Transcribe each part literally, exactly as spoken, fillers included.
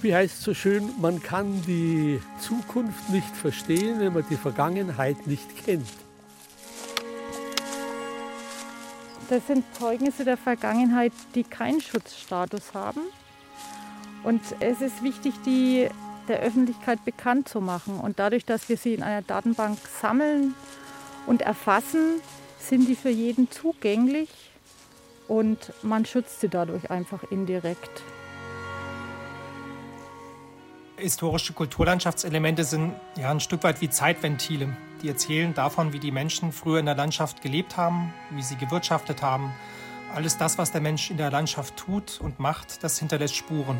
Wie heißt es so schön, man kann die Zukunft nicht verstehen, wenn man die Vergangenheit nicht kennt. Das sind Zeugnisse der Vergangenheit, die keinen Schutzstatus haben. Und es ist wichtig, die der Öffentlichkeit bekannt zu machen. Und dadurch, dass wir sie in einer Datenbank sammeln und erfassen, sind die für jeden zugänglich und man schützt sie dadurch einfach indirekt. Historische Kulturlandschaftselemente sind ja ein Stück weit wie Zeitventile. Die erzählen davon, wie die Menschen früher in der Landschaft gelebt haben, wie sie gewirtschaftet haben. Alles das, was der Mensch in der Landschaft tut und macht, das hinterlässt Spuren.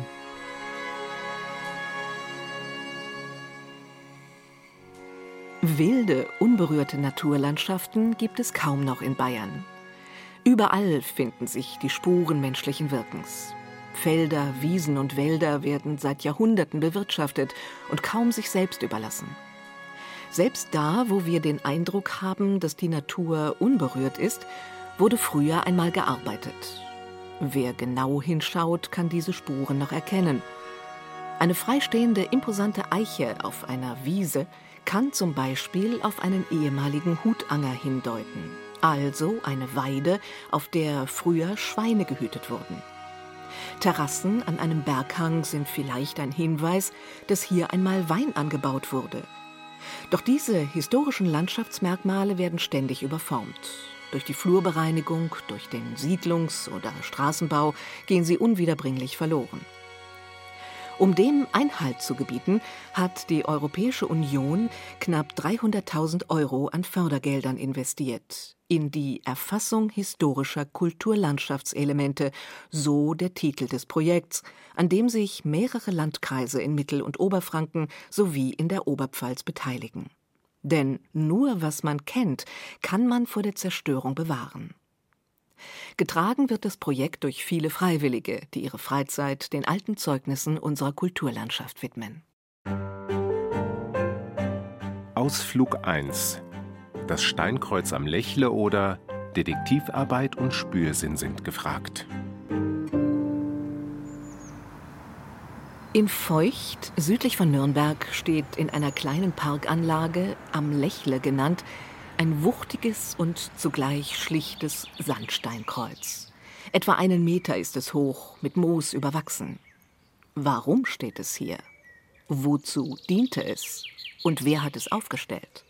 Wilde, unberührte Naturlandschaften gibt es kaum noch in Bayern. Überall finden sich die Spuren menschlichen Wirkens. Felder, Wiesen und Wälder werden seit Jahrhunderten bewirtschaftet und kaum sich selbst überlassen. Selbst da, wo wir den Eindruck haben, dass die Natur unberührt ist, wurde früher einmal gearbeitet. Wer genau hinschaut, kann diese Spuren noch erkennen. Eine freistehende, imposante Eiche auf einer Wiese kann zum Beispiel auf einen ehemaligen Hutanger hindeuten, also eine Weide, auf der früher Schweine gehütet wurden. Terrassen an einem Berghang sind vielleicht ein Hinweis, dass hier einmal Wein angebaut wurde. Doch diese historischen Landschaftsmerkmale werden ständig überformt. Durch die Flurbereinigung, durch den Siedlungs- oder Straßenbau gehen sie unwiederbringlich verloren. Um dem Einhalt zu gebieten, hat die Europäische Union knapp dreihunderttausend Euro an Fördergeldern investiert in die Erfassung historischer Kulturlandschaftselemente, so der Titel des Projekts, an dem sich mehrere Landkreise in Mittel- und Oberfranken sowie in der Oberpfalz beteiligen. Denn nur was man kennt, kann man vor der Zerstörung bewahren. Getragen wird das Projekt durch viele Freiwillige, die ihre Freizeit den alten Zeugnissen unserer Kulturlandschaft widmen. Ausflug eins. Das Steinkreuz am Lächle oder Detektivarbeit und Spürsinn sind gefragt. In Feucht, südlich von Nürnberg, steht in einer kleinen Parkanlage, am Lächle genannt, ein wuchtiges und zugleich schlichtes Sandsteinkreuz. Etwa einen Meter ist es hoch, mit Moos überwachsen. Warum steht es hier? Wozu diente es? Und wer hat es aufgestellt?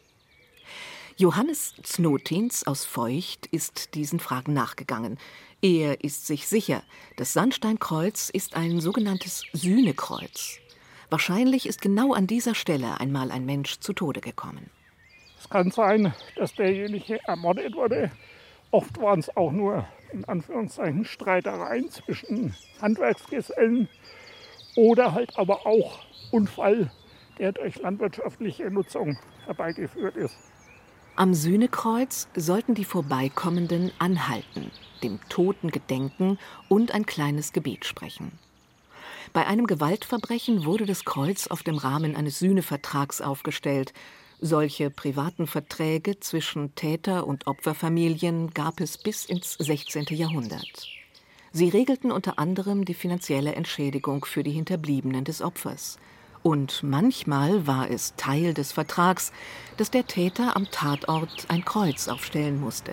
Johannes Znotins aus Feucht ist diesen Fragen nachgegangen. Er ist sich sicher, das Sandsteinkreuz ist ein sogenanntes Sühnekreuz. Wahrscheinlich ist genau an dieser Stelle einmal ein Mensch zu Tode gekommen. Es kann sein, dass derjenige ermordet wurde. Oft waren es auch nur, in Anführungszeichen, Streitereien zwischen Handwerksgesellen oder halt aber auch Unfall, der durch landwirtschaftliche Nutzung herbeigeführt ist. Am Sühnekreuz sollten die Vorbeikommenden anhalten, dem Toten gedenken und ein kleines Gebet sprechen. Bei einem Gewaltverbrechen wurde das Kreuz auf dem Rahmen eines Sühnevertrags aufgestellt. Solche privaten Verträge zwischen Täter- und Opferfamilien gab es bis ins sechzehnten Jahrhundert. Sie regelten unter anderem die finanzielle Entschädigung für die Hinterbliebenen des Opfers. Und manchmal war es Teil des Vertrags, dass der Täter am Tatort ein Kreuz aufstellen musste.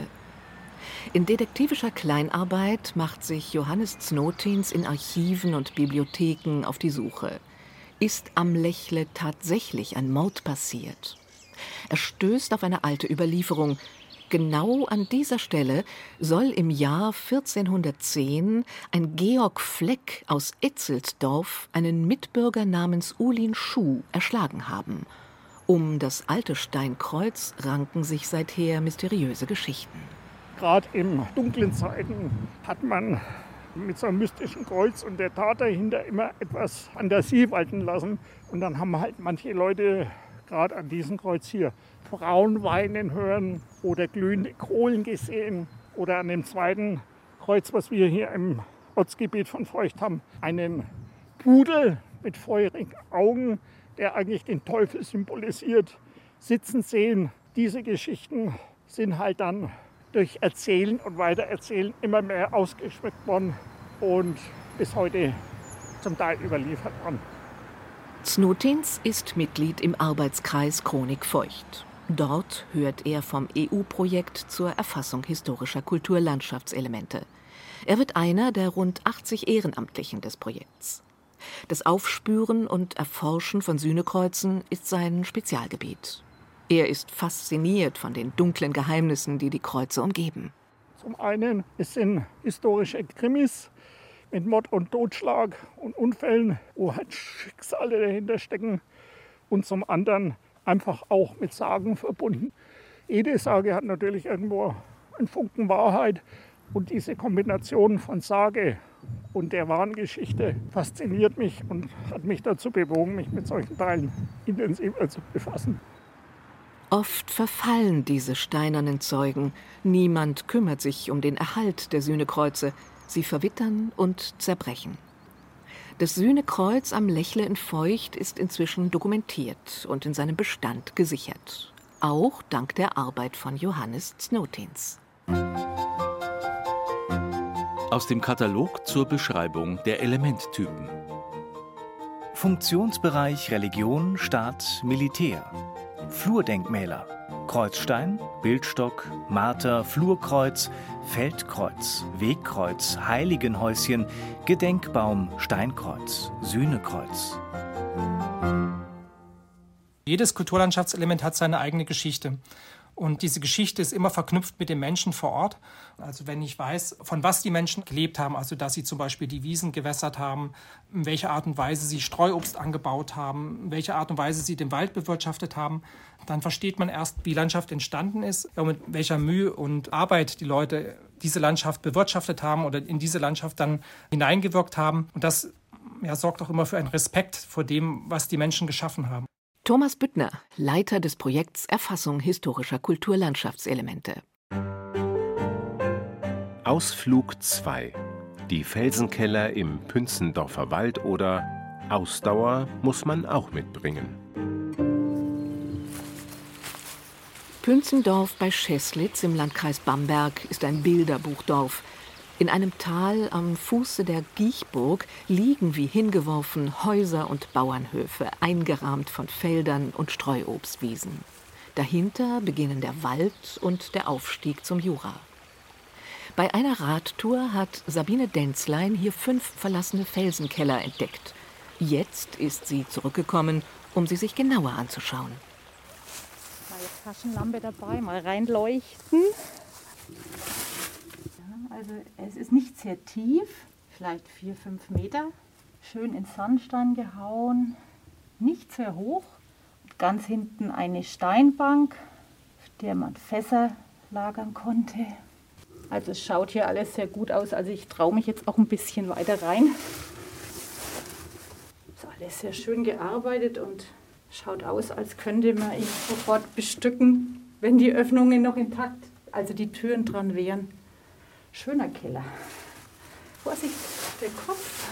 In detektivischer Kleinarbeit macht sich Johannes Znotins in Archiven und Bibliotheken auf die Suche. Ist am Lächle tatsächlich ein Mord passiert? Er stößt auf eine alte Überlieferung. Genau an dieser Stelle soll im Jahr vierzehnhundertzehn ein Georg Fleck aus Etzelsdorf einen Mitbürger namens Ulin Schuh erschlagen haben. Um das alte Steinkreuz ranken sich seither mysteriöse Geschichten. Gerade in dunklen Zeiten hat man mit so einem mystischen Kreuz und der Tat dahinter immer etwas Fantasie walten lassen. Und dann haben halt manche Leute gerade an diesem Kreuz hier Frauen weinen hören oder glühende Kohlen gesehen. Oder an dem zweiten Kreuz, was wir hier im Ortsgebiet von Feucht haben, einen Pudel mit feurigen Augen, der eigentlich den Teufel symbolisiert, sitzen sehen. Diese Geschichten sind halt dann durch Erzählen und Weitererzählen immer mehr ausgeschmückt worden und bis heute zum Teil überliefert worden. Snotins ist Mitglied im Arbeitskreis Chronik Feucht. Dort hört er vom E U-Projekt zur Erfassung historischer Kulturlandschaftselemente. Er wird einer der rund achtzig Ehrenamtlichen des Projekts. Das Aufspüren und Erforschen von Sühnekreuzen ist sein Spezialgebiet. Er ist fasziniert von den dunklen Geheimnissen, die die Kreuze umgeben. Zum einen, es sind historische Krimis mit Mord und Totschlag und Unfällen, wo halt Schicksale dahinter stecken. Und zum anderen einfach auch mit Sagen verbunden. Jede Sage hat natürlich irgendwo einen Funken Wahrheit. Und diese Kombination von Sage und der wahren Geschichte fasziniert mich und hat mich dazu bewogen, mich mit solchen Teilen intensiver zu befassen. Oft verfallen diese steinernen Zeugen. Niemand kümmert sich um den Erhalt der Sühnekreuze. Sie verwittern und zerbrechen. Das Sühnekreuz am Lechle in Feucht ist inzwischen dokumentiert und in seinem Bestand gesichert. Auch dank der Arbeit von Johannes Snotins. Aus dem Katalog zur Beschreibung der Elementtypen. Funktionsbereich Religion, Staat, Militär. Flurdenkmäler: Kreuzstein, Bildstock, Marter, Flurkreuz, Feldkreuz, Wegkreuz, Heiligenhäuschen, Gedenkbaum, Steinkreuz, Sühnekreuz. Jedes Kulturlandschaftselement hat seine eigene Geschichte. Und diese Geschichte ist immer verknüpft mit den Menschen vor Ort. Also wenn ich weiß, von was die Menschen gelebt haben, also dass sie zum Beispiel die Wiesen gewässert haben, in welcher Art und Weise sie Streuobst angebaut haben, in welcher Art und Weise sie den Wald bewirtschaftet haben, dann versteht man erst, wie Landschaft entstanden ist, mit welcher Mühe und Arbeit die Leute diese Landschaft bewirtschaftet haben oder in diese Landschaft dann hineingewirkt haben. Und das ja, sorgt auch immer für einen Respekt vor dem, was die Menschen geschaffen haben. Thomas Büttner, Leiter des Projekts Erfassung historischer Kulturlandschaftselemente. Ausflug zwei. Die Felsenkeller im Pünzendorfer Wald oder Ausdauer muss man auch mitbringen. Pünzendorf bei Scheßlitz im Landkreis Bamberg ist ein Bilderbuchdorf. In einem Tal am Fuße der Giechburg liegen wie hingeworfen Häuser und Bauernhöfe, eingerahmt von Feldern und Streuobstwiesen. Dahinter beginnen der Wald und der Aufstieg zum Jura. Bei einer Radtour hat Sabine Denzlein hier fünf verlassene Felsenkeller entdeckt. Jetzt ist sie zurückgekommen, um sie sich genauer anzuschauen. Mal Taschenlampe dabei, mal reinleuchten. Also es ist nicht sehr tief, vielleicht vier, fünf Meter. Schön in Sandstein gehauen, nicht sehr hoch. Ganz hinten eine Steinbank, auf der man Fässer lagern konnte. Also es schaut hier alles sehr gut aus. Also ich traue mich jetzt auch ein bisschen weiter rein. Ist alles sehr schön gearbeitet und schaut aus, als könnte man ihn sofort bestücken, wenn die Öffnungen noch intakt, also die Türen dran wären. Schöner Keller. Vorsicht, der Kopf.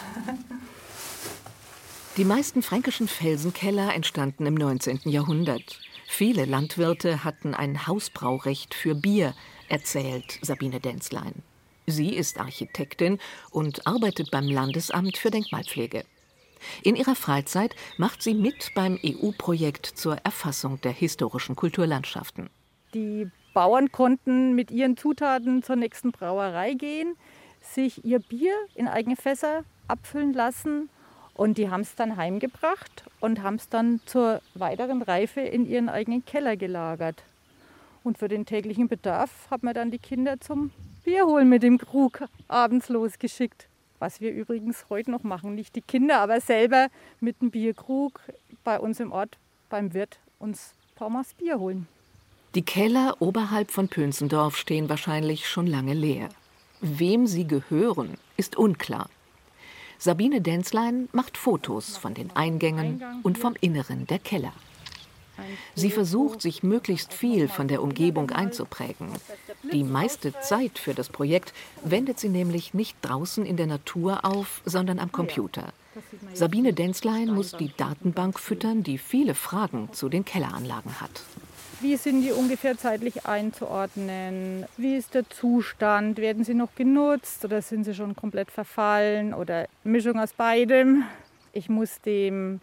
Die meisten fränkischen Felsenkeller entstanden im neunzehnten Jahrhundert. Viele Landwirte hatten ein Hausbraurecht für Bier, erzählt Sabine Denzlein. Sie ist Architektin und arbeitet beim Landesamt für Denkmalpflege. In ihrer Freizeit macht sie mit beim E U-Projekt zur Erfassung der historischen Kulturlandschaften. Die Bauern konnten mit ihren Zutaten zur nächsten Brauerei gehen, sich ihr Bier in eigene Fässer abfüllen lassen und die haben es dann heimgebracht und haben es dann zur weiteren Reife in ihren eigenen Keller gelagert. Und für den täglichen Bedarf hat man dann die Kinder zum Bierholen mit dem Krug abends losgeschickt. Was wir übrigens heute noch machen, nicht die Kinder, aber selber mit dem Bierkrug bei uns im Ort beim Wirt uns ein paar Mal das Bier holen. Die Keller oberhalb von Pünzendorf stehen wahrscheinlich schon lange leer. Wem sie gehören, ist unklar. Sabine Denzlein macht Fotos von den Eingängen und vom Inneren der Keller. Sie versucht, sich möglichst viel von der Umgebung einzuprägen. Die meiste Zeit für das Projekt wendet sie nämlich nicht draußen in der Natur auf, sondern am Computer. Sabine Denzlein muss die Datenbank füttern, die viele Fragen zu den Kelleranlagen hat. Wie sind die ungefähr zeitlich einzuordnen? Wie ist der Zustand? Werden sie noch genutzt oder sind sie schon komplett verfallen oder Mischung aus beidem? Ich muss dem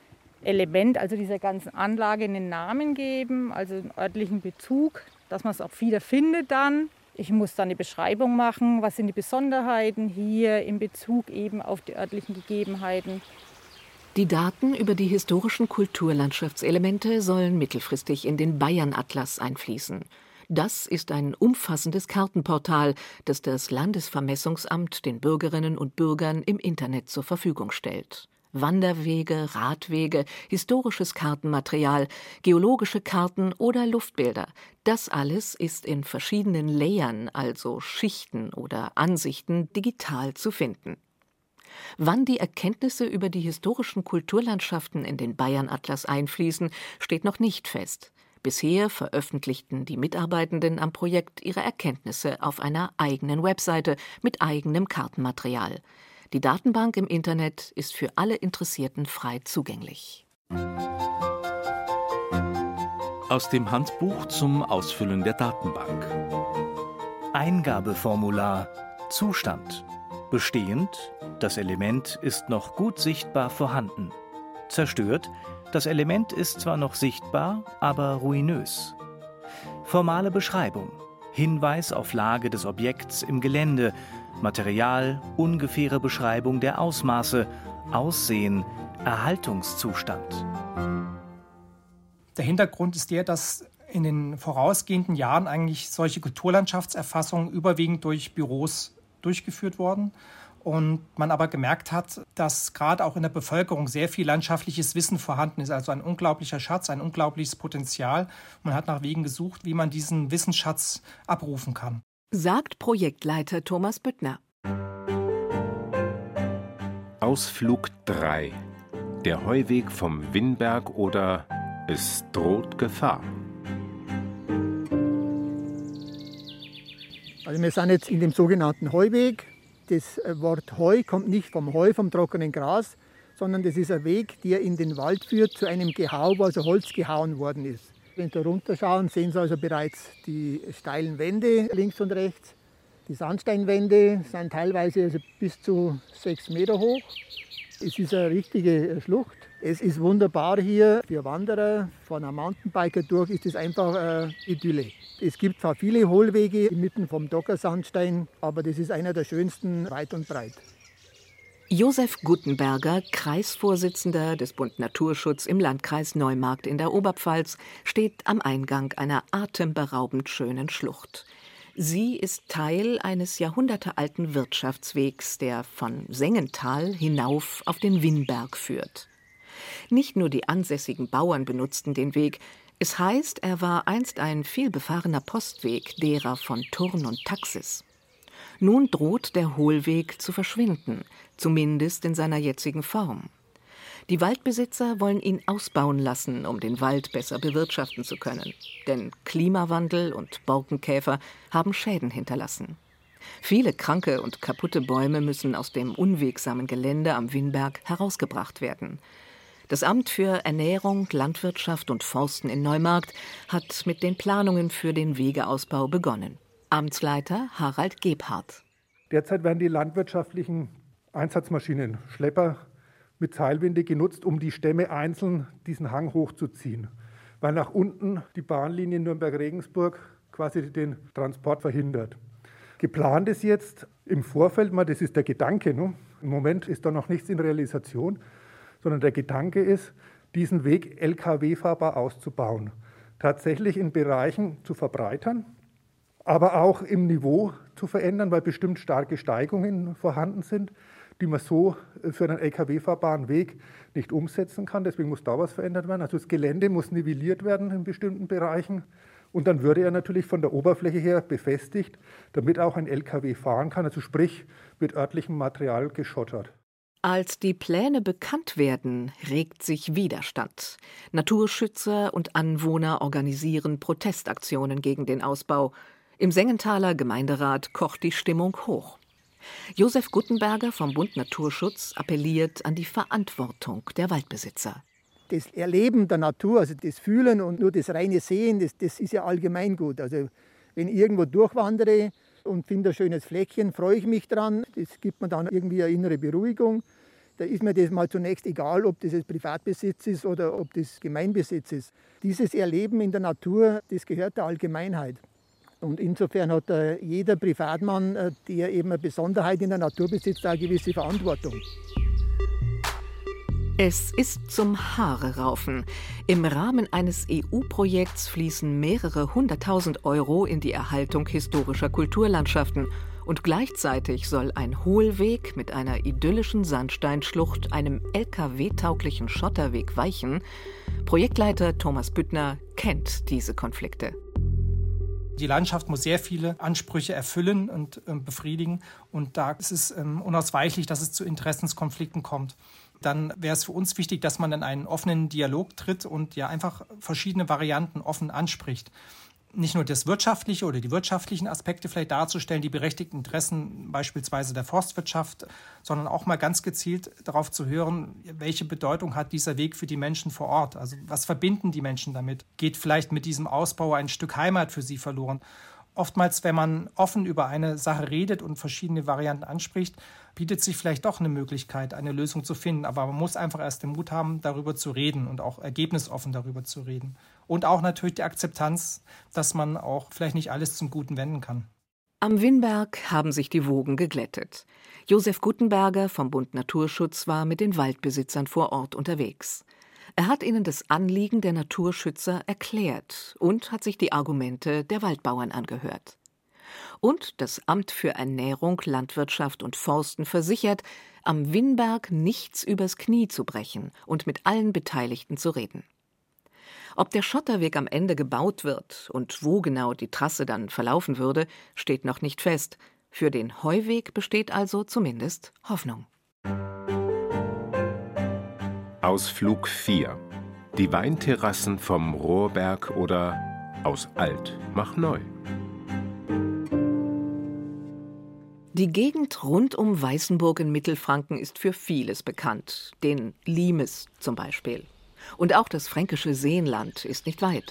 Element, also dieser ganzen Anlage, einen Namen geben, also einen örtlichen Bezug, dass man es auch wieder findet dann. Ich muss dann eine Beschreibung machen, was sind die Besonderheiten hier in Bezug eben auf die örtlichen Gegebenheiten. Die Daten über die historischen Kulturlandschaftselemente sollen mittelfristig in den Bayern-Atlas einfließen. Das ist ein umfassendes Kartenportal, das das Landesvermessungsamt den Bürgerinnen und Bürgern im Internet zur Verfügung stellt. Wanderwege, Radwege, historisches Kartenmaterial, geologische Karten oder Luftbilder. Das alles ist in verschiedenen Layern, also Schichten oder Ansichten, digital zu finden. Wann die Erkenntnisse über die historischen Kulturlandschaften in den Bayern-Atlas einfließen, steht noch nicht fest. Bisher veröffentlichten die Mitarbeitenden am Projekt ihre Erkenntnisse auf einer eigenen Webseite mit eigenem Kartenmaterial. Die Datenbank im Internet ist für alle Interessierten frei zugänglich. Aus dem Handbuch zum Ausfüllen der Datenbank. Eingabeformular. Zustand. Bestehend. Das Element ist noch gut sichtbar vorhanden. Zerstört. Das Element ist zwar noch sichtbar, aber ruinös. Formale Beschreibung. Hinweis auf Lage des Objekts im Gelände. Material, ungefähre Beschreibung der Ausmaße, Aussehen, Erhaltungszustand. Der Hintergrund ist der, dass in den vorausgehenden Jahren eigentlich solche Kulturlandschaftserfassungen überwiegend durch Büros durchgeführt wurden und man aber gemerkt hat, dass gerade auch in der Bevölkerung sehr viel landschaftliches Wissen vorhanden ist, also ein unglaublicher Schatz, ein unglaubliches Potenzial. Man hat nach Wegen gesucht, wie man diesen Wissensschatz abrufen kann. Sagt Projektleiter Thomas Büttner. Ausflug drei. Der Heuweg vom Winnberg oder es droht Gefahr. Also wir sind jetzt in dem sogenannten Heuweg. Das Wort Heu kommt nicht vom Heu, vom trockenen Gras, sondern das ist ein Weg, der in den Wald führt zu einem Gehau, wo also Holz gehauen worden ist. Wenn Sie da runterschauen, sehen Sie also bereits die steilen Wände links und rechts. Die Sandsteinwände sind teilweise also bis zu sechs Meter hoch. Es ist eine richtige Schlucht. Es ist wunderbar hier für Wanderer, von einem Mountainbiker durch ist es einfach eine Idylle. Es gibt zwar viele Hohlwege inmitten vom Dockersandstein, aber das ist einer der schönsten weit und breit. Josef Guttenberger, Kreisvorsitzender des Bund Naturschutz im Landkreis Neumarkt in der Oberpfalz, steht am Eingang einer atemberaubend schönen Schlucht. Sie ist Teil eines jahrhundertealten Wirtschaftswegs, der von Sengenthal hinauf auf den Winnberg führt. Nicht nur die ansässigen Bauern benutzten den Weg. Es heißt, er war einst ein vielbefahrener Postweg derer von Thurn und Taxis. Nun droht der Hohlweg zu verschwinden, zumindest in seiner jetzigen Form. Die Waldbesitzer wollen ihn ausbauen lassen, um den Wald besser bewirtschaften zu können. Denn Klimawandel und Borkenkäfer haben Schäden hinterlassen. Viele kranke und kaputte Bäume müssen aus dem unwegsamen Gelände am Winnberg herausgebracht werden. Das Amt für Ernährung, Landwirtschaft und Forsten in Neumarkt hat mit den Planungen für den Wegeausbau begonnen. Amtsleiter Harald Gebhardt. Derzeit werden die landwirtschaftlichen Einsatzmaschinen, Schlepper mit Seilwinde genutzt, um die Stämme einzeln diesen Hang hochzuziehen, weil nach unten die Bahnlinie Nürnberg-Regensburg quasi den Transport verhindert. Geplant ist jetzt im Vorfeld mal, das ist der Gedanke, ne? Im Moment ist da noch nichts in Realisation, sondern der Gedanke ist, diesen Weg L K W-fahrbar auszubauen, tatsächlich in Bereichen zu verbreitern, aber auch im Niveau zu verändern, weil bestimmt starke Steigungen vorhanden sind, die man so für einen L K W-fahrbaren Weg nicht umsetzen kann. Deswegen muss da was verändert werden. Also das Gelände muss nivelliert werden in bestimmten Bereichen. Und dann würde er natürlich von der Oberfläche her befestigt, damit auch ein L K W fahren kann, also sprich mit örtlichem Material geschottert. Als die Pläne bekannt werden, regt sich Widerstand. Naturschützer und Anwohner organisieren Protestaktionen gegen den Ausbau. Im Sengenthaler Gemeinderat kocht die Stimmung hoch. Josef Guttenberger vom Bund Naturschutz appelliert an die Verantwortung der Waldbesitzer. Das Erleben der Natur, also das Fühlen und nur das reine Sehen, das, das ist ja allgemein gut. Also wenn ich irgendwo durchwandere und finde ein schönes Fleckchen, freue ich mich dran. Das gibt mir dann irgendwie eine innere Beruhigung. Da ist mir das mal zunächst egal, ob das jetzt Privatbesitz ist oder ob das Gemeinbesitz ist. Dieses Erleben in der Natur, das gehört der Allgemeinheit. Und insofern hat jeder Privatmann, der eben eine Besonderheit in der Natur besitzt, eine gewisse Verantwortung. Es ist zum Haare-Raufen. Im Rahmen eines E U-Projekts fließen mehrere hunderttausend Euro in die Erhaltung historischer Kulturlandschaften. Und gleichzeitig soll ein Hohlweg mit einer idyllischen Sandsteinschlucht einem L K W-tauglichen Schotterweg weichen. Projektleiter Thomas Büttner kennt diese Konflikte. Die Landschaft muss sehr viele Ansprüche erfüllen und äh, befriedigen. Und da ist es ähm, unausweichlich, dass es zu Interessenskonflikten kommt. Dann wäre es für uns wichtig, dass man in einen offenen Dialog tritt und ja einfach verschiedene Varianten offen anspricht. Nicht nur das wirtschaftliche oder die wirtschaftlichen Aspekte vielleicht darzustellen, die berechtigten Interessen beispielsweise der Forstwirtschaft, sondern auch mal ganz gezielt darauf zu hören, welche Bedeutung hat dieser Weg für die Menschen vor Ort? Also was verbinden die Menschen damit? Geht vielleicht mit diesem Ausbau ein Stück Heimat für sie verloren? Oftmals, wenn man offen über eine Sache redet und verschiedene Varianten anspricht, bietet sich vielleicht doch eine Möglichkeit, eine Lösung zu finden. Aber man muss einfach erst den Mut haben, darüber zu reden und auch ergebnisoffen darüber zu reden. Und auch natürlich die Akzeptanz, dass man auch vielleicht nicht alles zum Guten wenden kann. Am Winnberg haben sich die Wogen geglättet. Josef Guttenberger vom Bund Naturschutz war mit den Waldbesitzern vor Ort unterwegs. Er hat ihnen das Anliegen der Naturschützer erklärt und hat sich die Argumente der Waldbauern angehört. Und das Amt für Ernährung, Landwirtschaft und Forsten versichert, am Winnberg nichts übers Knie zu brechen und mit allen Beteiligten zu reden. Ob der Schotterweg am Ende gebaut wird und wo genau die Trasse dann verlaufen würde, steht noch nicht fest. Für den Heuweg besteht also zumindest Hoffnung. Ausflug vier. Die Weinterrassen vom Rohrberg oder aus alt mach neu. Die Gegend rund um Weißenburg in Mittelfranken ist für vieles bekannt, den Limes zum Beispiel. Und auch das fränkische Seenland ist nicht weit.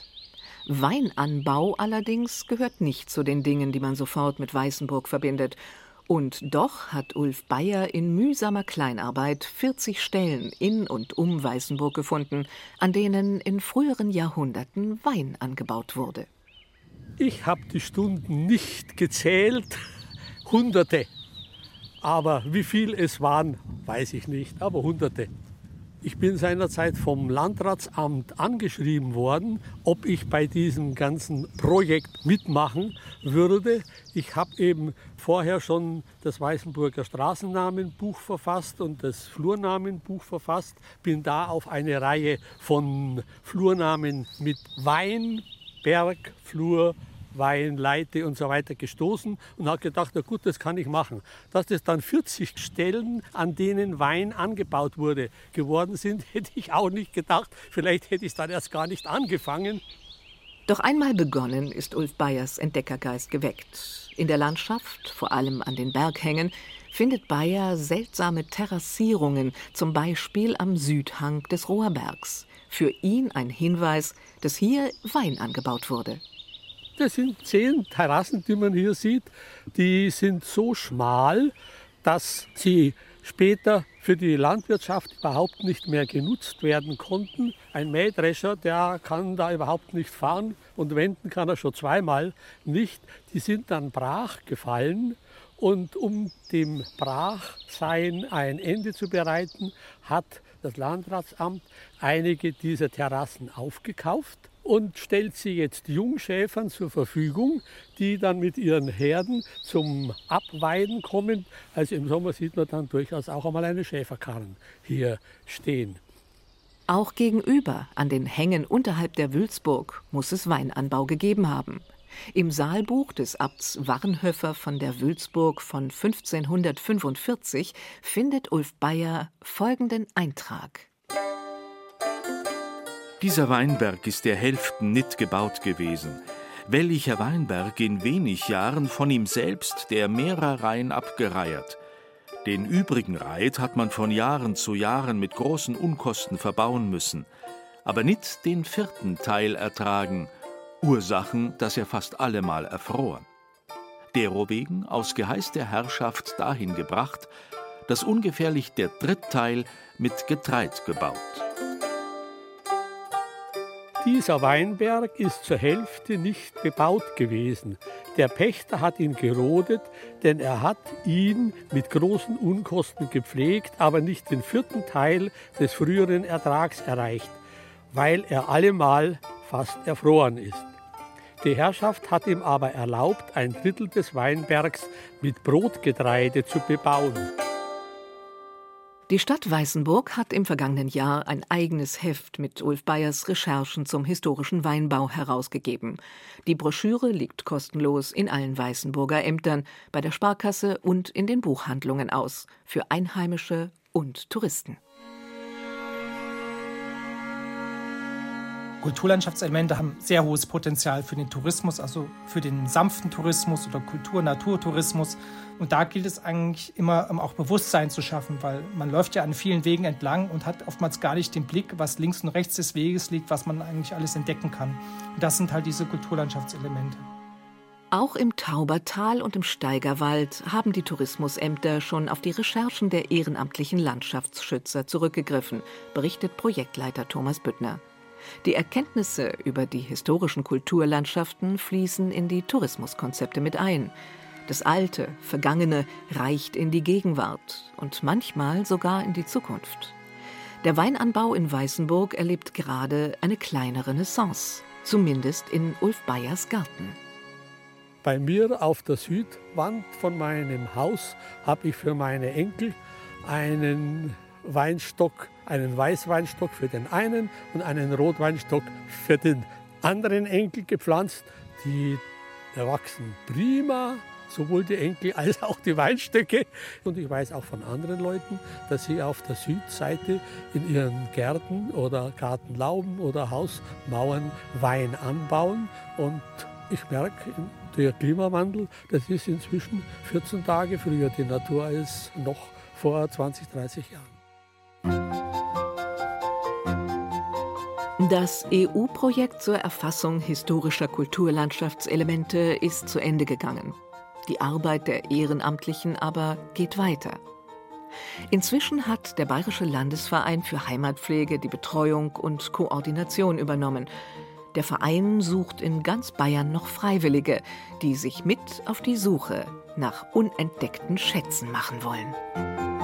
Weinanbau allerdings gehört nicht zu den Dingen, die man sofort mit Weißenburg verbindet. Und doch hat Ulf Beyer in mühsamer Kleinarbeit vierzig Stellen in und um Weißenburg gefunden, an denen in früheren Jahrhunderten Wein angebaut wurde. Ich habe die Stunden nicht gezählt, Hunderte. Aber wie viel es waren, weiß ich nicht, aber Hunderte. Ich bin seinerzeit vom Landratsamt angeschrieben worden, ob ich bei diesem ganzen Projekt mitmachen würde. Ich habe eben vorher schon das Weißenburger Straßennamenbuch verfasst und das Flurnamenbuch verfasst. Bin da auf eine Reihe von Flurnamen mit Wein, Berg, Flur, Wein, Leite und so weiter gestoßen und habe gedacht, na gut, das kann ich machen. Dass das dann vierzig Stellen, an denen Wein angebaut wurde, geworden sind, hätte ich auch nicht gedacht. Vielleicht hätte ich es dann erst gar nicht angefangen. Doch einmal begonnen ist Ulf Beyers Entdeckergeist geweckt. In der Landschaft, vor allem an den Berghängen, findet Beyer seltsame Terrassierungen, zum Beispiel am Südhang des Rohrbergs. Für ihn ein Hinweis, dass hier Wein angebaut wurde. Das sind zehn Terrassen, die man hier sieht. Die sind so schmal, dass sie später für die Landwirtschaft überhaupt nicht mehr genutzt werden konnten. Ein Mähdrescher, der kann da überhaupt nicht fahren und wenden kann er schon zweimal nicht. Die sind dann brach gefallen. Und um dem Brachsein ein Ende zu bereiten, hat das Landratsamt einige dieser Terrassen aufgekauft und stellt sie jetzt Jungschäfern zur Verfügung, die dann mit ihren Herden zum Abweiden kommen. Also im Sommer sieht man dann durchaus auch einmal eine Schäferkarren hier stehen. Auch gegenüber, an den Hängen unterhalb der Wülzburg, muss es Weinanbau gegeben haben. Im Saalbuch des Abts Warnhöfer von der Wülzburg von fünfzehnhundertfünfundvierzig findet Ulf Beyer folgenden Eintrag. Dieser Weinberg ist der Hälften nicht gebaut gewesen. Welcher Weinberg in wenig Jahren von ihm selbst der mehrer Reihen abgereiert. Den übrigen Reit hat man von Jahren zu Jahren mit großen Unkosten verbauen müssen, aber nicht den vierten Teil ertragen, Ursachen, dass er fast allemal erfror. Derowegen aus Geheiß der Herrschaft dahin gebracht, das ungefährlich der Drittteil mit Getreid gebaut. Dieser Weinberg ist zur Hälfte nicht bebaut gewesen. Der Pächter hat ihn gerodet, denn er hat ihn mit großen Unkosten gepflegt, aber nicht den vierten Teil des früheren Ertrags erreicht, weil er allemal fast erfroren ist. Die Herrschaft hat ihm aber erlaubt, ein Drittel des Weinbergs mit Brotgetreide zu bebauen. Die Stadt Weißenburg hat im vergangenen Jahr ein eigenes Heft mit Ulf Beyers Recherchen zum historischen Weinbau herausgegeben. Die Broschüre liegt kostenlos in allen Weißenburger Ämtern, bei der Sparkasse und in den Buchhandlungen aus, für Einheimische und Touristen. Kulturlandschaftselemente haben sehr hohes Potenzial für den Tourismus, also für den sanften Tourismus oder Kultur-Naturtourismus. Und da gilt es eigentlich immer, auch Bewusstsein zu schaffen, weil man läuft ja an vielen Wegen entlang und hat oftmals gar nicht den Blick, was links und rechts des Weges liegt, was man eigentlich alles entdecken kann. Und das sind halt diese Kulturlandschaftselemente. Auch im Taubertal und im Steigerwald haben die Tourismusämter schon auf die Recherchen der ehrenamtlichen Landschaftsschützer zurückgegriffen, berichtet Projektleiter Thomas Büttner. Die Erkenntnisse über die historischen Kulturlandschaften fließen in die Tourismuskonzepte mit ein. Das Alte, Vergangene reicht in die Gegenwart und manchmal sogar in die Zukunft. Der Weinanbau in Weißenburg erlebt gerade eine kleine Renaissance, zumindest in Ulf Beyers Garten. Bei mir auf der Südwand von meinem Haus habe ich für meine Enkel einen Weinstock, einen Weißweinstock für den einen und einen Rotweinstock für den anderen Enkel gepflanzt. Die erwachsen prima, sowohl die Enkel als auch die Weinstöcke. Und ich weiß auch von anderen Leuten, dass sie auf der Südseite in ihren Gärten oder Gartenlauben oder Hausmauern Wein anbauen. Und ich merke, der Klimawandel, das ist inzwischen vierzehn Tage früher die Natur als noch vor zwanzig, dreißig Jahren. Das E U-Projekt zur Erfassung historischer Kulturlandschaftselemente ist zu Ende gegangen. Die Arbeit der Ehrenamtlichen aber geht weiter. Inzwischen hat der Bayerische Landesverein für Heimatpflege die Betreuung und Koordination übernommen. Der Verein sucht in ganz Bayern noch Freiwillige, die sich mit auf die Suche nach unentdeckten Schätzen machen wollen.